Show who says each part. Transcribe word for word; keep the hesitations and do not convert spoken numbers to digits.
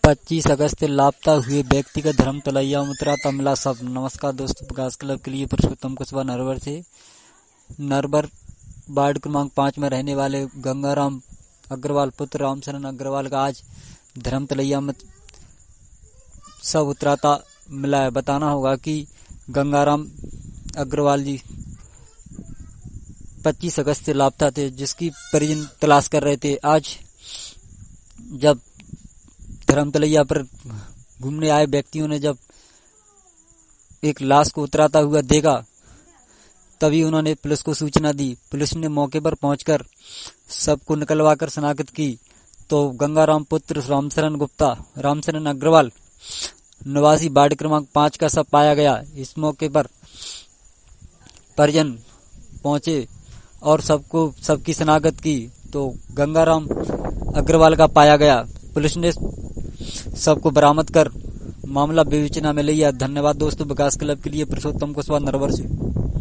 Speaker 1: पच्चीस अगस्त लापता हुए व्यक्ति का धर्म तलैया में उतरा था मिला सब। नमस्कार दोस्तों, विकास क्लब के लिए पुरुषोत्तम कुशवाहा नरवर से। नरवर वार्ड क्रमांक पाँच में रहने वाले गंगाराम अग्रवाल पुत्र रामशरण अग्रवाल का आज धर्म तलैया में सब उतरा था मिला है। बताना होगा कि गंगाराम अग्रवाल जी पच्चीस अगस्त से लापता थे, जिसकी परिजन तलाश कर रहे थे। आज जब धर्म तलैया पर घूमने आए व्यक्तियों ने जब एक लाश को उतराता हुआ देखा, तभी उन्होंने पुलिस को सूचना दी। पुलिस ने मौके पर पहुंचकर सबको निकलवाकर शनाख्त की तो गंगाराम पुत्र रामशरण गुप्ता रामशरण अग्रवाल निवासी वार्ड क्रमांक पाँच का शव पाया गया। इस मौके पर परिजन पहुंचे और सबको सबकी शनाख्त की तो गंगाराम अग्रवाल का पाया गया। पुलिस ने सबको बरामद कर मामला विवेचना में लिया। धन्यवाद दोस्तों, विकास क्लब के लिए पुरुषोत्तम कुशवाहा नरवर से।